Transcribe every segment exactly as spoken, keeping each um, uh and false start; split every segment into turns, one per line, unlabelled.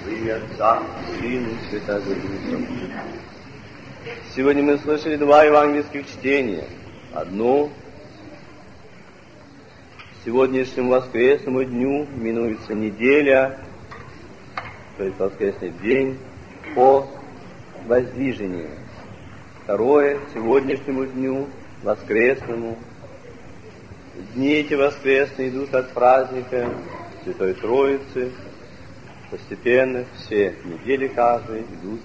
Во имя Отца, Сына и Святого Духа. Сегодня мы слышали два евангельских чтения. Одно. Сегодняшнему воскресному дню минуется неделя, то есть воскресный день, по воздвижению. Второе. Сегодняшнему дню воскресному. Дни эти воскресные идут от праздника Святой Троицы. Постепенно все недели каждые идут.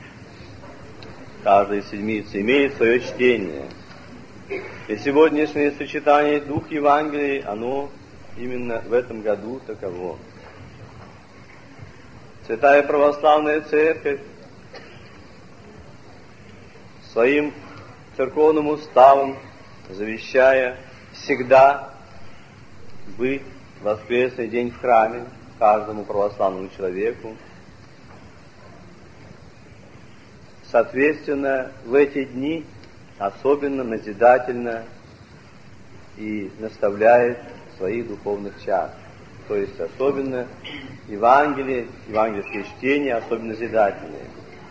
Каждая седмица имеет свое чтение. И сегодняшнее сочетание двух Евангелий, оно именно в этом году таково. Святая Православная Церковь своим церковным уставом, завещая всегда быть в воскресный день в храме каждому православному человеку, соответственно, в эти дни особенно назидательно и наставляет своих духовных чад. То есть особенно Евангелие, евангельские чтения особенно назидательные.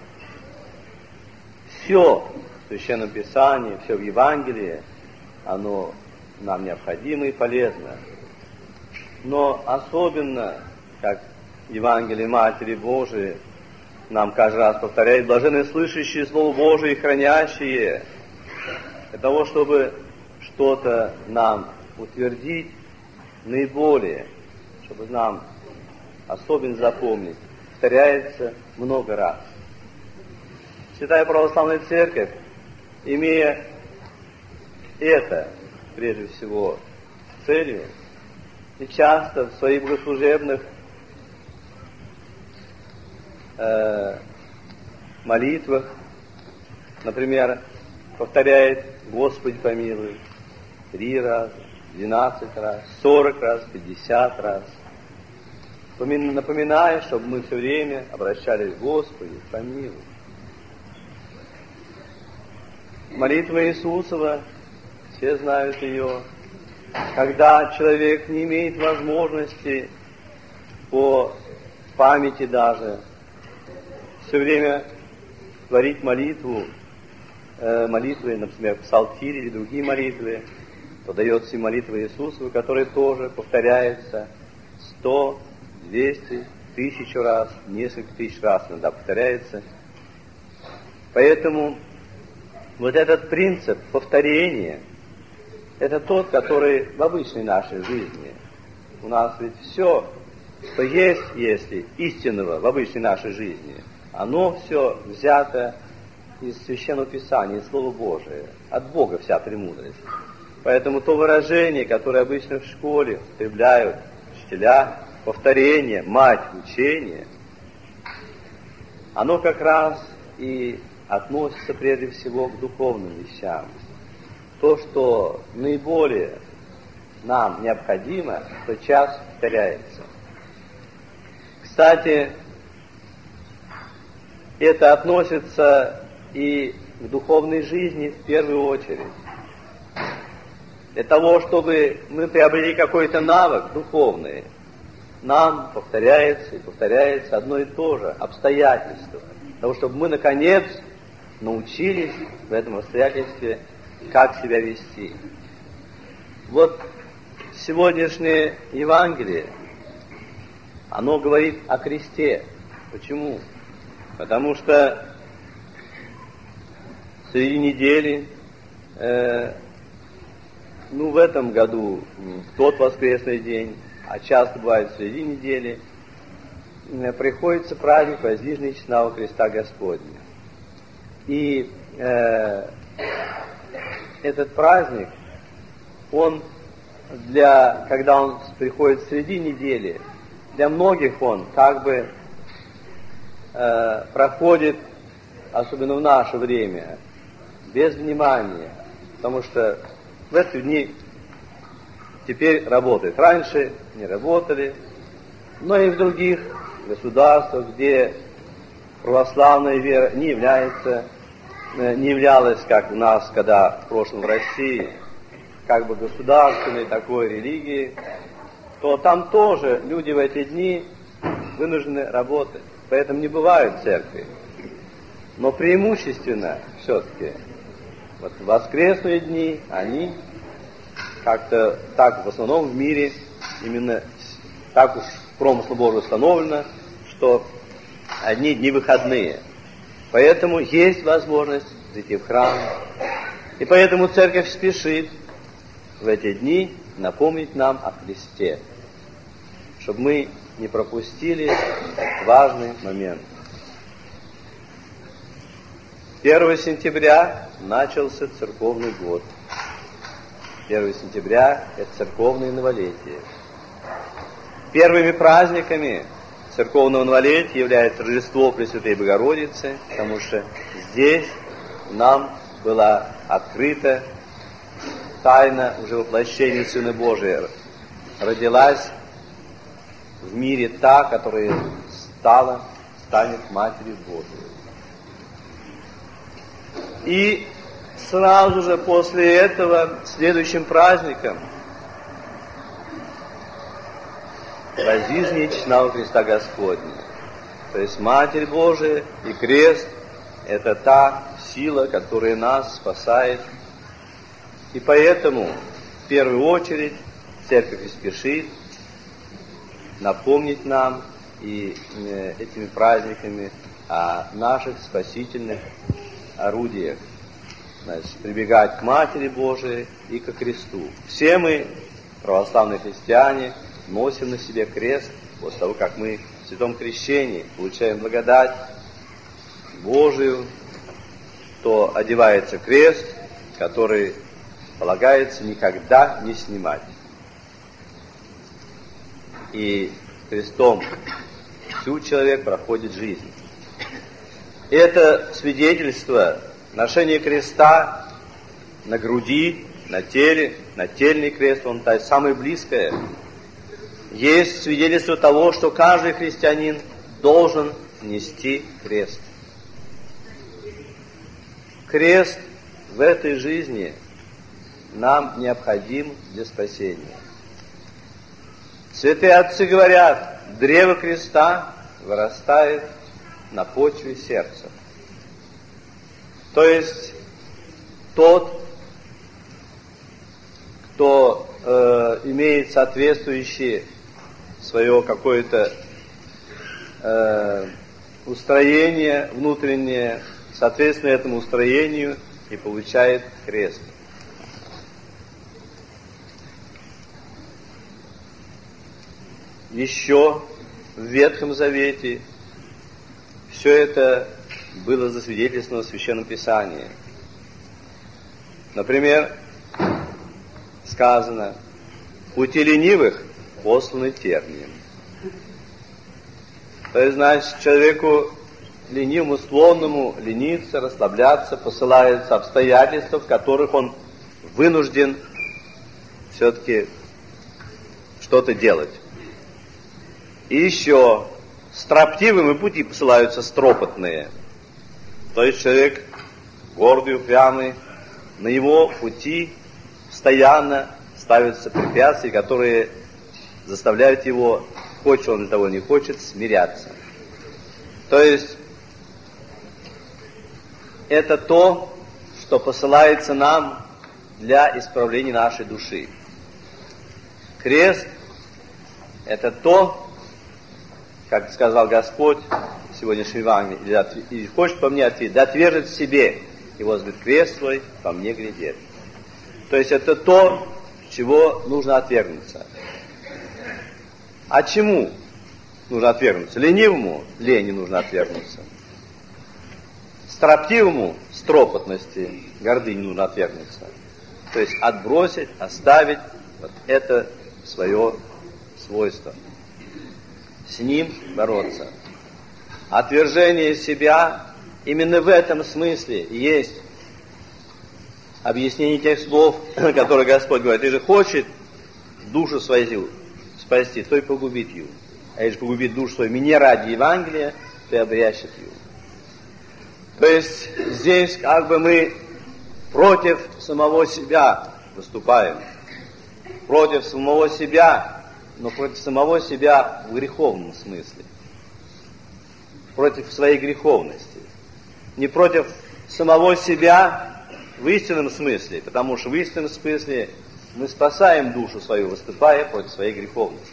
Все в Священном Писании, все в Евангелии, оно нам необходимо и полезно. Но особенно, как Евангелие Матери Божией нам каждый раз повторяет, блаженны слышащие Слово Божие и хранящие, для того, чтобы что-то нам утвердить наиболее, чтобы нам особенно запомнить, повторяется много раз. Святая Православная Церковь, имея это, прежде всего, целью, и часто в своих богослужебных э, молитвах, например, повторяет «Господи помилуй» три раза, двенадцать раз, сорок раз, пятьдесят раз, напоминая, чтобы мы все время обращались к Господи помилуй. Молитва Иисусова, все знают ее, когда человек не имеет возможности по памяти даже все время творить молитву, э, молитвы, например, псалтирь или другие молитвы, то дается и молитва Иисусова, которая тоже повторяется сто, двести, тысячу раз, несколько тысяч раз иногда повторяется. Поэтому вот этот принцип повторения, это тот, который в обычной нашей жизни. У нас ведь все, что есть, если истинного в обычной нашей жизни, оно все взято из Священного Писания, из Слова Божия, от Бога вся премудрость. Поэтому то выражение, которое обычно в школе употребляют учителя, повторение, мать учения, оно как раз и относится прежде всего к духовным вещам. То, что наиболее нам необходимо, тотчас повторяется. Кстати, это относится и к духовной жизни в первую очередь. Для того, чтобы мы приобрели какой-то навык духовный, нам повторяется и повторяется одно и то же обстоятельство. Для того, чтобы мы, наконец, научились в этом обстоятельстве, как себя вести. Вот сегодняшнее Евангелие, оно говорит о кресте. Почему? Потому что среди недели, э, ну в этом году, в тот воскресный день, а часто бывает среди недели, э, приходится праздник воздвижения честного креста Господня. И э, этот праздник, он для, когда он приходит среди недели, для многих он как бы э, проходит, особенно в наше время, без внимания, потому что в эти дни теперь работают. Раньше не работали, но и в других государствах, где православная вера не является, не являлась, как у нас, когда в прошлом в России, как бы государственной такой религии, то там тоже люди в эти дни вынуждены работать. поэтому не бывают церкви. Но преимущественно все-таки вот воскресные дни, они как-то так в основном в мире именно так уж промыслу Божию установлено, что одни дни выходные. Поэтому есть возможность зайти в храм. И поэтому церковь спешит в эти дни напомнить нам о Христе, чтобы мы не пропустили важный момент. первого сентября начался церковный год. первого сентября – это церковное новолетие. Первыми праздниками церковного новолетия является Рождество Пресвятой Богородицы, потому что здесь нам была открыта тайна уже воплощения Сына Божия. Родилась в мире та, которая стала, станет Матерью Божией. И сразу же после этого, следующим праздником, воздвижничного Христа Господня. То есть Матерь Божия и крест – это та сила, которая нас спасает. И поэтому, в первую очередь, Церковь и спешит напомнить нам и этими праздниками о наших спасительных орудиях. Значит, прибегать к Матери Божией и ко кресту. Все мы, православные христиане, носим на себе крест после того, как мы в святом крещении получаем благодать Божию, то одевается крест, который полагается никогда не снимать. И крестом всю человек проходит жизнь. Это свидетельство ношения креста на груди, на теле, нательный крест, он то есть самое близкое. Есть свидетельство того, что каждый христианин должен нести крест. Крест в этой жизни нам необходим для спасения. Святые отцы говорят, древо креста вырастает на почве сердца. То есть тот, кто э, имеет соответствующее свое какое-то э, устроение внутреннее, соответственно этому устроению и получает крест. Еще в Ветхом Завете все это было засвидетельствовано в Священном Писании. Например, сказано: пути ленивых посланы тернием. То есть, значит, человеку ленивому, склонному лениться, расслабляться, посылаются обстоятельства, в которых он вынужден все-таки что-то делать. И еще строптивым и пути посылаются стропотные. То есть человек гордый, упрямый, на его пути постоянно ставятся препятствия, которые заставляют его, хочет он того не хочет, смиряться. То есть это то, что посылается нам для исправления нашей души. Крест – это то, как сказал Господь в сегодняшнем Евангелии, и хочет по мне ответить, да отвержет в себе, и возле крест свой по мне глядит. То есть это то, чего нужно отвергнуться. А чему нужно отвергнуться? Ленивому лени нужно отвергнуться. Строптивому стропотности, гордыни нужно отвергнуться. То есть отбросить, оставить вот это свое свойство. С ним бороться. Отвержение себя именно в этом смысле есть объяснение тех слов, которые Господь говорит: ты же хочет душу свою спасти, то и погубит ее. А если погубит душу свою не ради Евангелия, то и обрящет ее. То есть здесь как бы мы против самого себя выступаем. Против самого себя, но против самого себя в греховном смысле. против своей греховности, не против самого себя в истинном смысле, потому что в истинном смысле мы спасаем душу свою, выступая против своей греховности.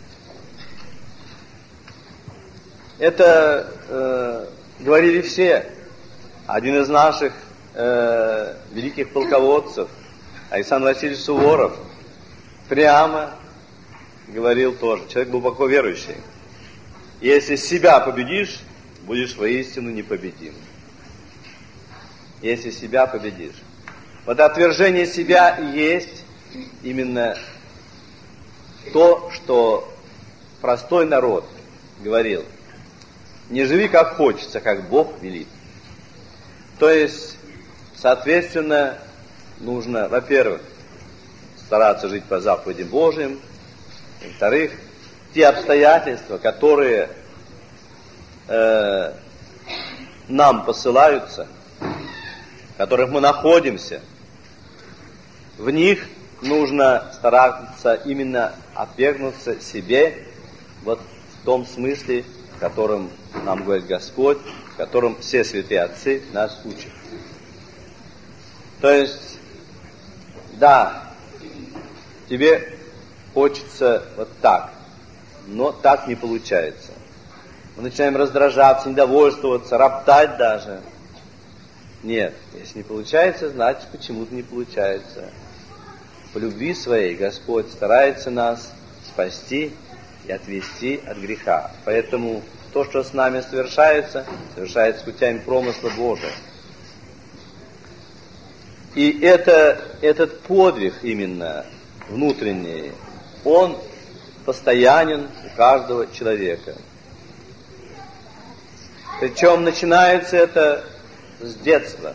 Это э, говорили все. Один из наших э, великих полководцев, Александр Васильевич Суворов, прямо говорил тоже, человек глубоко верующий: если себя победишь, будешь воистину непобедим. Если себя победишь. Вот отвержение себя и есть именно то, что простой народ говорил: не живи как хочется, как Бог велит. То есть, соответственно, нужно, во-первых, стараться жить по заповедям Божьим, во-вторых, те обстоятельства, которые э, нам посылаются, в которых мы находимся, в них нужно стараться именно отвергнуться себе, вот в том смысле, в котором нам говорит Господь, в котором все святые отцы нас учат. То есть, да, тебе хочется вот так, но так не получается. Мы начинаем раздражаться, недовольствоваться, роптать даже. Нет, если не получается, значит почему-то не получается. По любви своей Господь старается нас спасти и отвести от греха. Поэтому то, что с нами совершается, совершается путями промысла Божия. И это, этот подвиг именно внутренний, он постоянен у каждого человека. Причем начинается это с детства.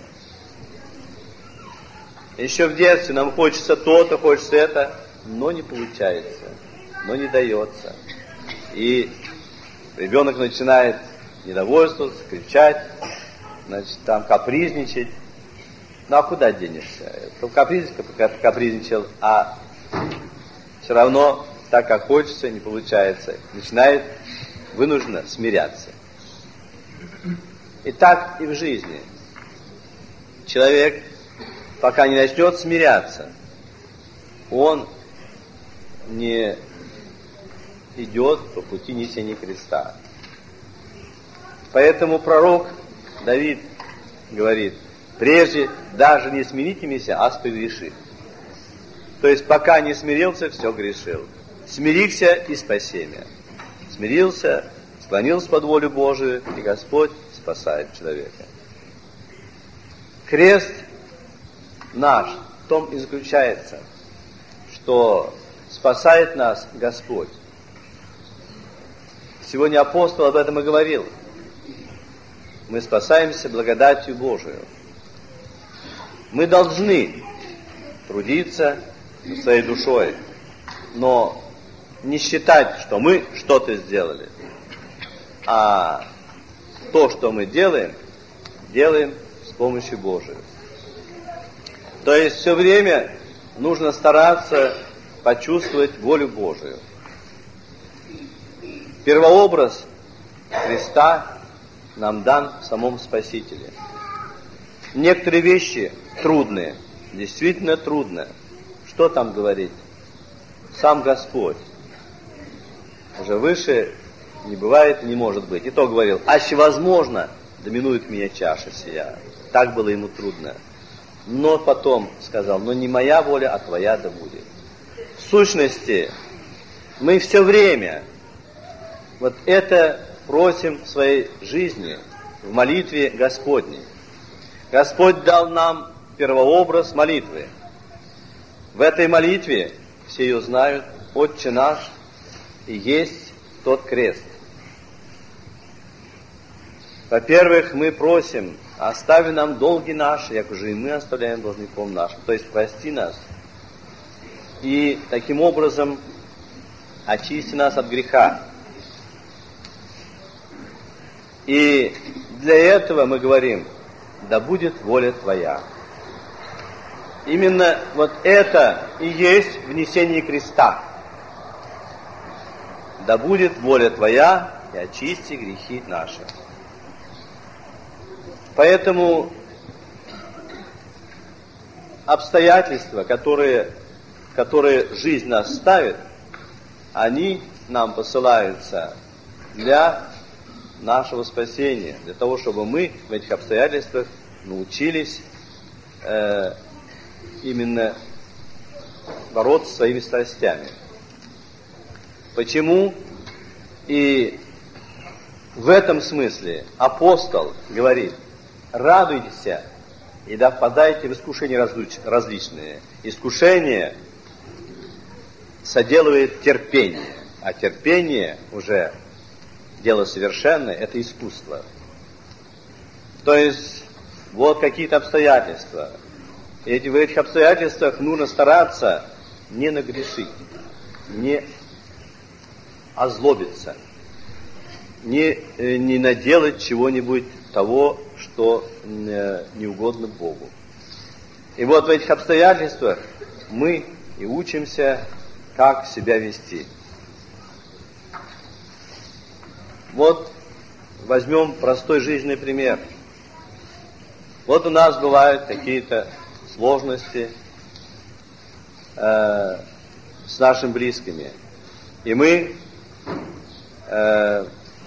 Еще в детстве нам хочется то-то, хочется это, но не получается, но не дается. И ребенок начинает недовольствоваться, кричать, значит, там капризничать. Ну а куда денешься? Капризничал, капризничал, а все равно так, как хочется, не получается. Начинает вынужденно смиряться. И так и в жизни. Человек, пока не начнет смиряться, он не идет по пути несения креста. Поэтому пророк Давид говорит: прежде даже не смиритесь, а спогреши. То есть пока не смирился, все грешил. Смирился и спасение. Смирился, склонился под волю Божию, и Господь спасает человека. Крест наш в том и заключается, что спасает нас Господь. Сегодня апостол об этом и говорил. Мы спасаемся благодатью Божию. Мы должны трудиться своей душой, но не считать, что мы что-то сделали, а то, что мы делаем, делаем с помощью Божией. То есть все время нужно стараться почувствовать волю Божию. Первообраз Христа нам дан в самом Спасителе. Некоторые вещи трудные, действительно трудно. Что там говорить? Сам Господь. Уже выше не бывает, не может быть. И то говорил: аще возможно, доминует меня чаша сия. Так было ему трудно. Но потом сказал: но не моя воля, а твоя да будет. В сущности, мы все время вот это просим в своей жизни, в молитве Господней. Господь дал нам первообраз молитвы. В этой молитве, все ее знают, Отче наш, и есть тот крест. Во-первых, мы просим: остави нам долги наши, як уже и мы оставляем должником нашим. То есть прости нас. И таким образом очисти нас от греха. И для этого мы говорим: да будет воля Твоя. Именно вот это и есть внесение креста. Да будет воля Твоя, и очисти грехи наши. Поэтому обстоятельства, которые, которые жизнь нас ставит, они нам посылаются для нашего спасения, для того, чтобы мы в этих обстоятельствах научились э, именно бороться со своими страстями. Почему? И в этом смысле апостол говорит: радуйтесь и да впадайте в искушения различ, различные. Искушение соделывает терпение, а терпение уже дело совершенное, это искусство. То есть вот какие-то обстоятельства. И в этих обстоятельствах нужно стараться не нагрешить, не озлобиться, не, не наделать чего-нибудь того, что не угодно Богу. И вот в этих обстоятельствах мы и учимся, как себя вести. Вот возьмем простой жизненный пример. Вот у нас бывают какие-то сложности э, с нашими близкими. И мы э,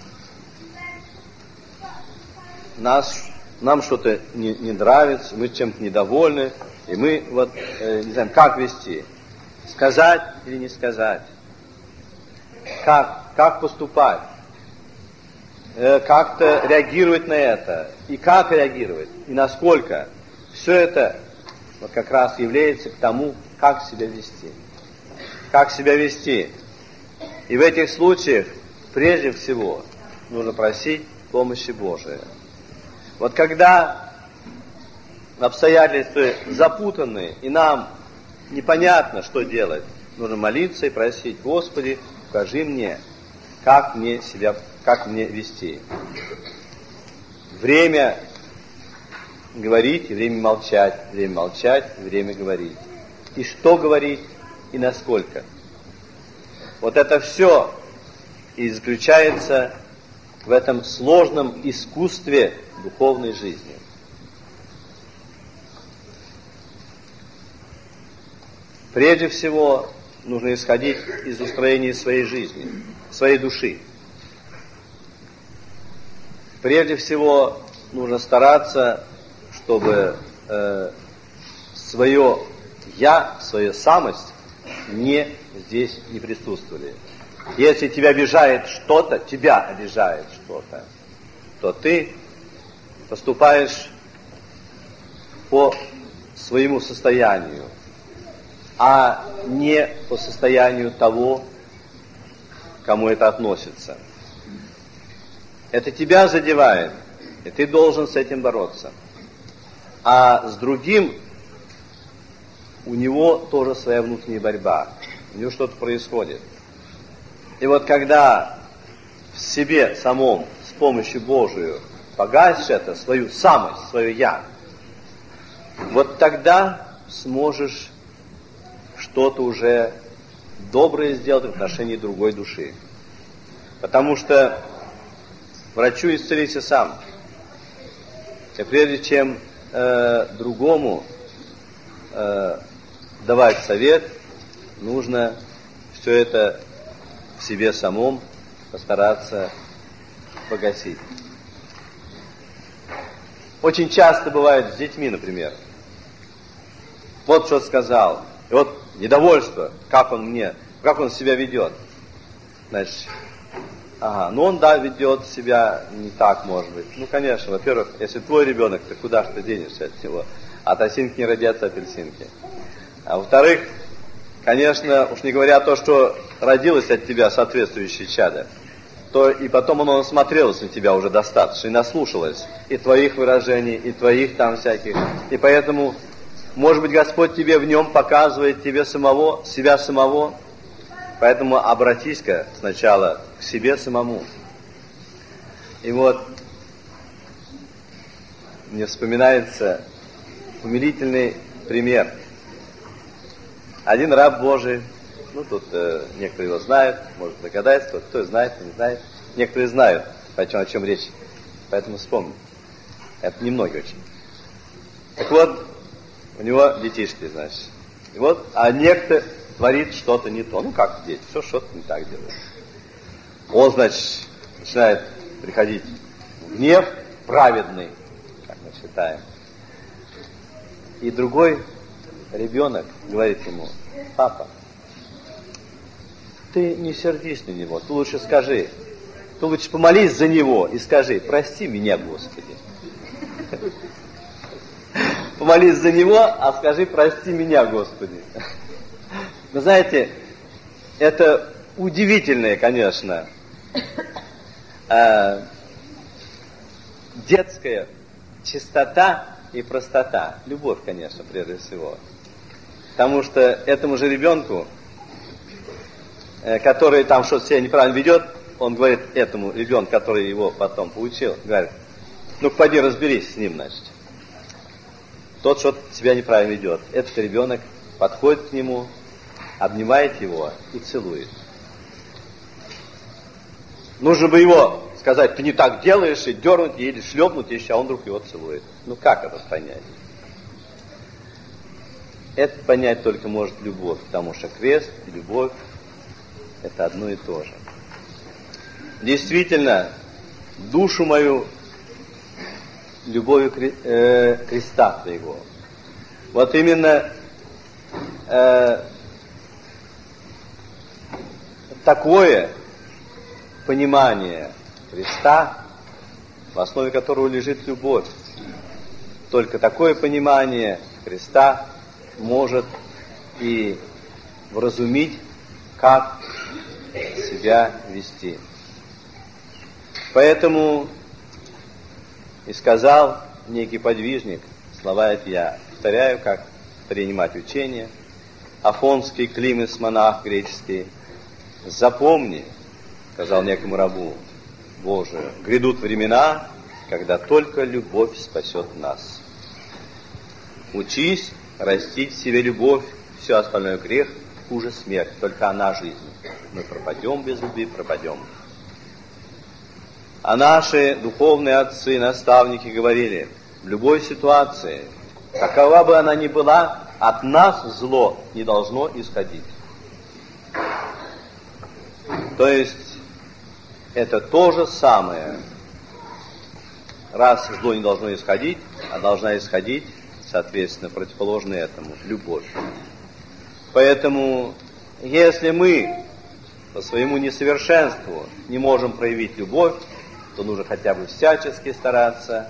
нас, нам что-то не, не нравится, мы чем-то недовольны, и мы вот э, не знаем, как вести. Сказать или не сказать. Как, как поступать. Э, как-то реагировать на это. И как реагировать. И насколько. Все это вот как раз является к тому, как себя вести. Как себя вести. И в этих случаях, прежде всего, нужно просить помощи Божией. Вот когда обстоятельства запутаны, и нам непонятно, что делать, нужно молиться и просить: Господи, покажи мне, как мне себя, как мне вести. Время говорить и время молчать, время молчать и время говорить. И что говорить, и насколько. Вот это все и заключается в этом сложном искусстве духовной жизни. Прежде всего, нужно исходить из устроения своей жизни, своей души. Прежде всего, нужно стараться, чтобы э, свое «я», свою самость не здесь не присутствовали. Если тебя обижает что-то, тебя обижает что-то, то ты поступаешь по своему состоянию, а не по состоянию того, кому это относится. Это тебя задевает, и ты должен с этим бороться. А с другим у него тоже своя внутренняя борьба, у него что-то происходит. И вот когда в себе самом с помощью Божию погасишь это, свою самость, свое «я», вот тогда сможешь что-то уже доброе сделать в отношении другой души. Потому что врачу исцелися сам. И прежде чем э, другому э, давать совет, нужно все это в себе самом постараться погасить. Очень часто бывает с детьми, например. Вот что сказал. И вот недовольство, как он мне, как он себя ведет. Значит, ага, ну он, да, ведет себя не так, может быть. Ну, конечно, во-первых, если твой ребенок, то куда же ты денешься от него? От осинки не родятся апельсинки. А во-вторых, конечно, уж не говоря то, что родилось от тебя соответствующее чадо, то и потом оно насмотрелось на тебя уже достаточно, и наслушалось и твоих выражений, и твоих там всяких. И поэтому, может быть, Господь тебе в нем показывает тебе самого, себя самого. Поэтому обратись-ка сначала к себе самому. И вот мне вспоминается умилительный пример. Один раб Божий, ну тут э, некоторые его знают, может догадаться, кто, кто знает, кто не знает. некоторые знают, о чем, о чем речь, поэтому вспомню. Это немногие очень. Так вот, у него детишки, значит. И вот, а некто творит что-то не то. Ну как дети, все что-то не так делает. Он, значит, начинает приходить в гнев праведный, как мы считаем. И другой ребенок говорит ему: папа, ты не сердись на него, ты лучше скажи, ты лучше помолись за него и скажи: прости меня, Господи. Помолись за него, а скажи: прости меня, Господи. Вы знаете, это удивительная, конечно, э, детская чистота и простота. Любовь, конечно, прежде всего. Потому что этому же ребенку, э, который там что-то себя неправильно ведет, он говорит этому ребенку, который его потом поучил, говорит: ну-ка, пойди разберись с ним, значит. Тот что-то себя неправильно ведет. Этот ребенок подходит к нему, обнимает его и целует. Нужно бы его сказать: ты не так делаешь, и дернуть, или шлепнуть еще, а он вдруг его целует. Ну как это понять? Это понять только может любовь, потому что крест и любовь — это одно и то же. Действительно, душу мою любовью креста твоего. Вот именно э, такое понимание креста, в основе которого лежит любовь. Только такое понимание креста может и вразумить, как себя вести. Поэтому и сказал некий подвижник, слова эти я повторяю, как принимать учение, афонский Климес, монах греческий: запомни, сказал некому рабу: Боже, грядут времена, когда только любовь спасет нас. Учись растить в себе любовь, все остальное грех, хуже смерть, только она жизнь. Мы пропадем без любви, пропадем. А наши духовные отцы, наставники говорили: в любой ситуации, какова бы она ни была, от нас зло не должно исходить. То есть это то же самое. Раз зло не должно исходить, а должна исходить, соответственно, противоположно этому — любовь. Поэтому, если мы по своему несовершенству не можем проявить любовь, то нужно хотя бы всячески стараться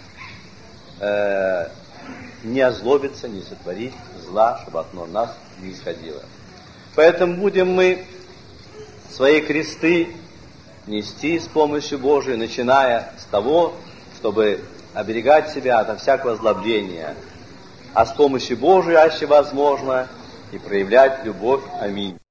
э, не озлобиться, не сотворить зла, чтобы от нас не исходило. Поэтому будем мы свои кресты нести с помощью Божией, начиная с того, чтобы оберегать себя от всякого озлобления, а с помощью Божией, аще возможно, и проявлять любовь. Аминь.